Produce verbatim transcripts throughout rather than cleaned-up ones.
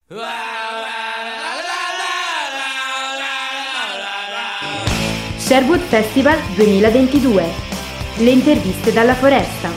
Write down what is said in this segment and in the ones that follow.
Sherwood Festival duemilaventidue. Le interviste dalla foresta.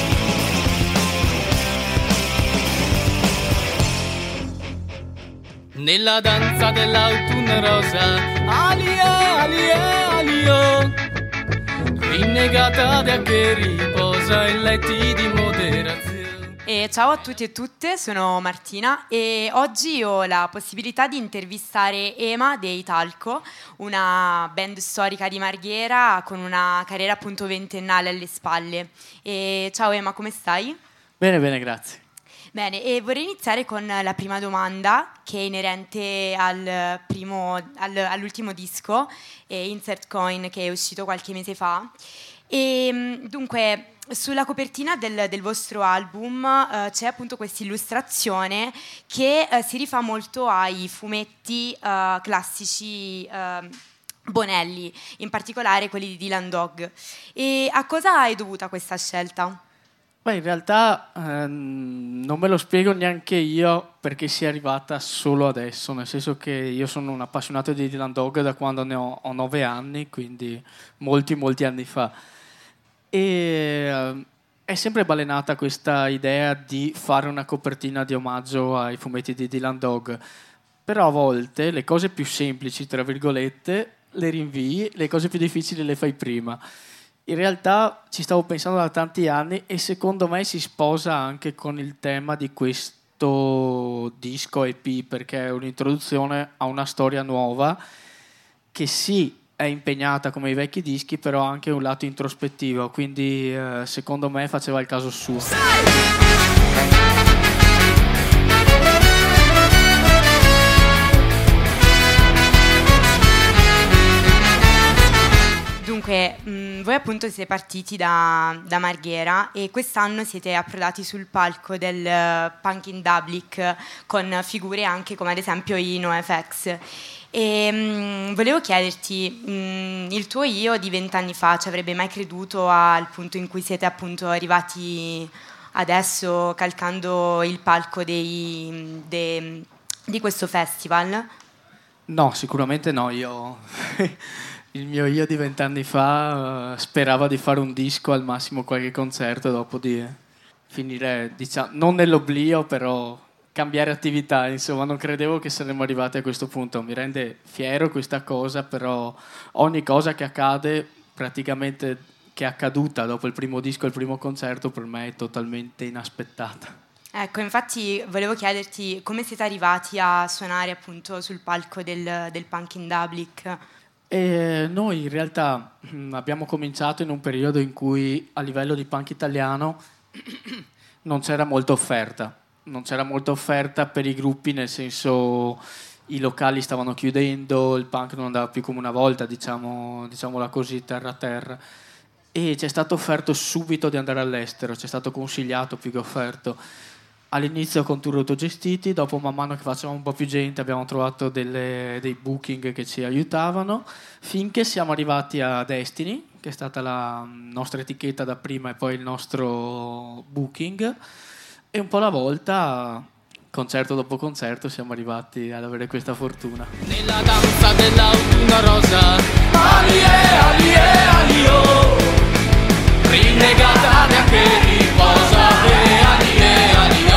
Nella danza dell'autunno rosa, alia, alia, alio, rinnegata da che riposa in letti di moderazione. E ciao a tutti e tutte, sono Martina e oggi ho la possibilità di intervistare Ema dei Talco, una band storica di Marghera con una carriera appunto ventennale alle spalle. E ciao Ema, come stai? Bene, bene, grazie. Bene, e vorrei iniziare con la prima domanda che è inerente al primo, al, all'ultimo disco, eh, Insert Coin, che è uscito qualche mese fa. E dunque, sulla copertina del, del vostro album uh, c'è appunto questa illustrazione che uh, si rifà molto ai fumetti uh, classici uh, Bonelli, in particolare quelli di Dylan Dog. E a cosa è dovuta questa scelta? Beh, in realtà ehm, non me lo spiego neanche io perché sia arrivata solo adesso, nel senso che io sono un appassionato di Dylan Dog da quando ne ho, ho nove anni, quindi molti molti anni fa. E eh, è sempre balenata questa idea di fare una copertina di omaggio ai fumetti di Dylan Dog, però a volte le cose più semplici, tra virgolette, le rinvii, le cose più difficili le fai prima. In realtà ci stavo pensando da tanti anni e secondo me si sposa anche con il tema di questo disco E P, perché è un'introduzione a una storia nuova che sì è impegnata come i vecchi dischi, però ha anche un lato introspettivo, quindi eh, secondo me faceva il caso suo. Dunque, mh, voi appunto siete partiti da, da Marghera e quest'anno siete approdati sul palco del uh, Punk in Public con figure anche come ad esempio i NoFX. E mh, volevo chiederti, mh, il tuo io di vent'anni fa ci avrebbe mai creduto al punto in cui siete appunto arrivati adesso calcando il palco dei, de, di questo festival? No, sicuramente no, io... Il mio io di vent'anni fa uh, sperava di fare un disco, al massimo qualche concerto, dopo di finire, diciamo, non nell'oblio, però cambiare attività, insomma, non credevo che saremmo arrivati a questo punto. Mi rende fiero questa cosa, però ogni cosa che accade, praticamente che è accaduta dopo il primo disco e il primo concerto, per me è totalmente inaspettata. Ecco, infatti volevo chiederti come siete arrivati a suonare appunto sul palco del, del Punk in Public. E noi in realtà mh, abbiamo cominciato in un periodo in cui a livello di punk italiano non c'era molta offerta, non c'era molta offerta per i gruppi, nel senso i locali stavano chiudendo, il punk non andava più come una volta, diciamo, diciamola così, terra a terra, e ci è stato offerto subito di andare all'estero, ci è stato consigliato più che offerto. All'inizio con tour autogestiti, dopo man mano che facevamo un po' più gente abbiamo trovato delle, dei booking che ci aiutavano, finché siamo arrivati a Destiny, che è stata la nostra etichetta da prima e poi il nostro booking, e un po' alla volta, concerto dopo concerto, siamo arrivati ad avere questa fortuna. Nella danza dell'autunno rosa, alie, alie, alio, rinnegata da che riposa, alie, alio.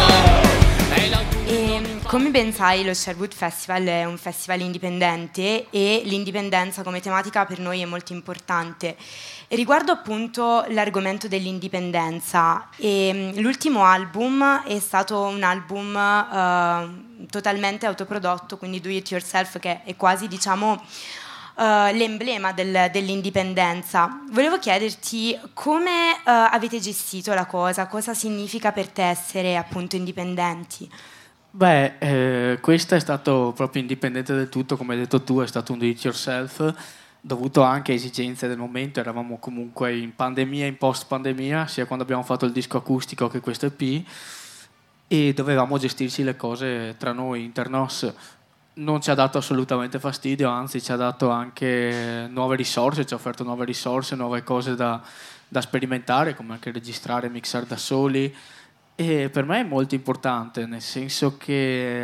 Come ben sai, lo Sherwood Festival è un festival indipendente e l'indipendenza come tematica per noi è molto importante. E riguardo appunto l'argomento dell'indipendenza, e l'ultimo album è stato un album uh, totalmente autoprodotto, quindi do it yourself, che è quasi, diciamo, uh, l'emblema del, dell'indipendenza. Volevo chiederti come uh, avete gestito la cosa, cosa significa per te essere appunto indipendenti? Beh, eh, questo è stato proprio indipendente del tutto, come hai detto tu, è stato un do it yourself, dovuto anche a esigenze del momento. Eravamo comunque in pandemia e in post pandemia, sia quando abbiamo fatto il disco acustico che questo E P, e dovevamo gestirci le cose tra noi, internos. Non ci ha dato assolutamente fastidio, anzi ci ha dato anche nuove risorse, ci ha offerto nuove risorse, nuove cose da, da sperimentare, come anche registrare e mixare da soli. E per me è molto importante, nel senso che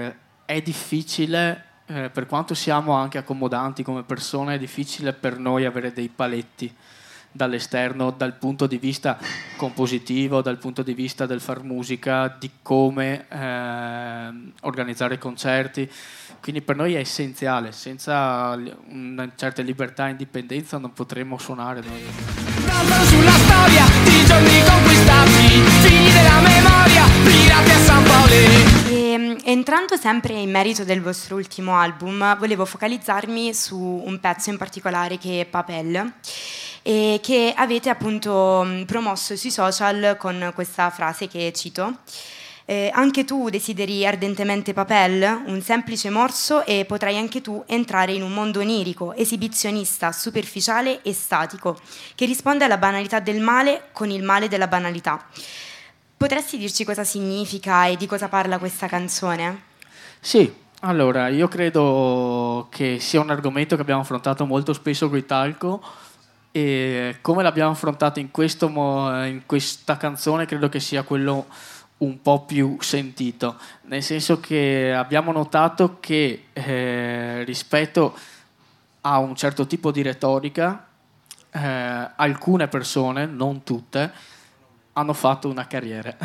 è difficile, eh, per quanto siamo anche accomodanti come persone, è difficile per noi avere dei paletti dall'esterno, dal punto di vista compositivo, dal punto di vista del far musica, di come eh, organizzare concerti. Quindi per noi è essenziale, senza una certa libertà e indipendenza non potremmo suonare noi. Sulla storia di giorni conquistati, figli della memoria, pirati a San Paolo. E, entrando sempre in merito del vostro ultimo album, volevo focalizzarmi su un pezzo in particolare che è Papel, e che avete appunto promosso sui social con questa frase che cito: eh, anche tu desideri ardentemente Papel, un semplice morso, e potrai anche tu entrare in un mondo onirico, esibizionista, superficiale e statico, che risponde alla banalità del male con il male della banalità. Potresti dirci cosa significa e di cosa parla questa canzone? Sì, allora io credo che sia un argomento che abbiamo affrontato molto spesso con Italco, e come l'abbiamo affrontato in, questo mo- in questa canzone credo che sia quello un po' più sentito, nel senso che abbiamo notato che eh, rispetto a un certo tipo di retorica eh, alcune persone, non tutte, hanno fatto una carriera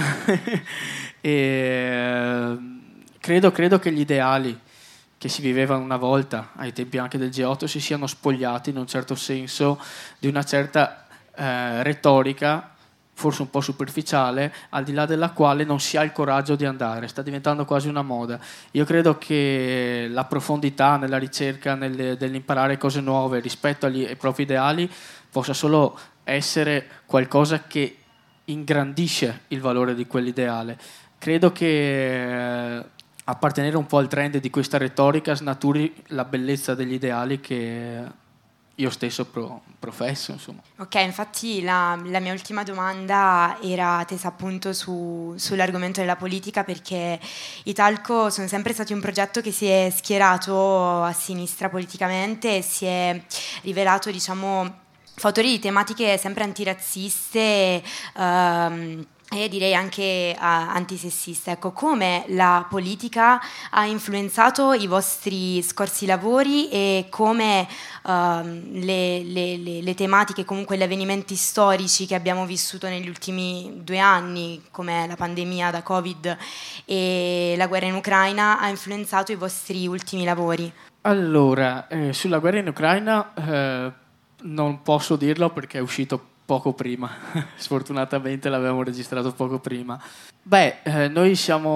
e credo, credo che gli ideali che si vivevano una volta, ai tempi anche del G otto, si siano spogliati in un certo senso di una certa eh, retorica, forse un po' superficiale, al di là della quale non si ha il coraggio di andare, sta diventando quasi una moda. Io credo che la profondità nella ricerca, nel, nell'imparare cose nuove rispetto agli, ai propri ideali, possa solo essere qualcosa che ingrandisce il valore di quell'ideale. Credo che eh, appartenere un po' al trend di questa retorica snaturi la bellezza degli ideali che io stesso pro, professo, insomma. Ok, infatti la, la mia ultima domanda era tesa appunto su, sull'argomento della politica, perché Italco sono sempre stati un progetto che si è schierato a sinistra politicamente e si è rivelato, diciamo, fautore di tematiche sempre antirazziste, ehm, e direi anche uh, antisessiste. Ecco, come la politica ha influenzato i vostri scorsi lavori e come uh, le, le, le, le tematiche, comunque gli avvenimenti storici che abbiamo vissuto negli ultimi due anni, come la pandemia da Covid e la guerra in Ucraina, ha influenzato i vostri ultimi lavori? Allora, eh, sulla guerra in Ucraina eh, non posso dirlo perché è uscito poco prima, sfortunatamente l'avevamo registrato poco prima. Beh, eh, noi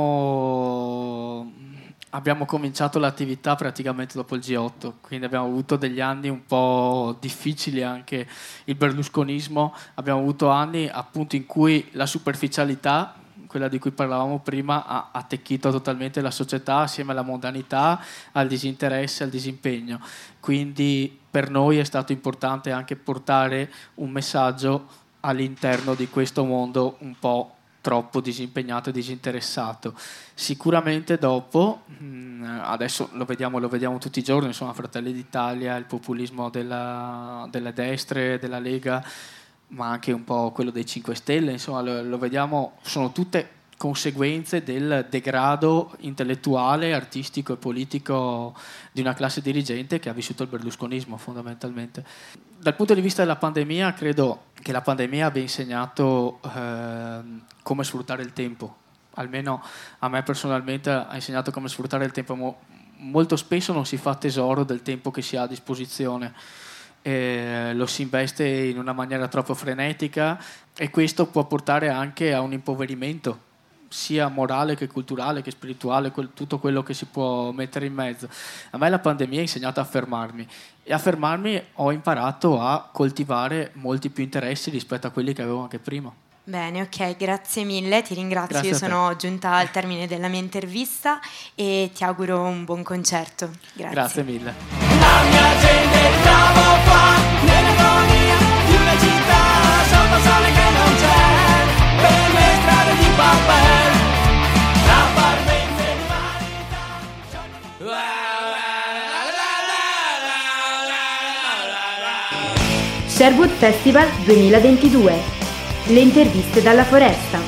siamo abbiamo cominciato l'attività praticamente dopo il G otto, quindi abbiamo avuto degli anni un po' difficili, anche il berlusconismo, abbiamo avuto anni appunto in cui la superficialità, quella di cui parlavamo prima, ha attecchito totalmente la società assieme alla mondanità, al disinteresse, al disimpegno. Quindi per noi è stato importante anche portare un messaggio all'interno di questo mondo un po' troppo disimpegnato e disinteressato. Sicuramente dopo, adesso lo vediamo, lo vediamo tutti i giorni, insomma, Fratelli d'Italia, il populismo della, delle destre, della Lega, ma anche un po' quello dei cinque Stelle, insomma lo, lo vediamo, sono tutte conseguenze del degrado intellettuale, artistico e politico di una classe dirigente che ha vissuto il berlusconismo fondamentalmente. Dal punto di vista della pandemia, credo che la pandemia abbia insegnato eh, come sfruttare il tempo, almeno a me personalmente ha insegnato come sfruttare il tempo. Mo- molto spesso non si fa tesoro del tempo che si ha a disposizione, Eh, lo si investe in una maniera troppo frenetica e questo può portare anche a un impoverimento sia morale che culturale che spirituale, quel, tutto quello che si può mettere in mezzo. A me la pandemia ha insegnato a fermarmi e a fermarmi ho imparato a coltivare molti più interessi rispetto a quelli che avevo anche prima. Bene, ok, grazie mille, ti ringrazio. Grazie. Io sono giunta al termine della mia intervista e ti auguro un buon concerto. Grazie. Grazie mille. La mia gente stava qua nell'agonia di una città sotto sole che non c'è, per le strade di Papel, la parvenza di Sherwood Festival duemilaventidue. Le interviste dalla foresta.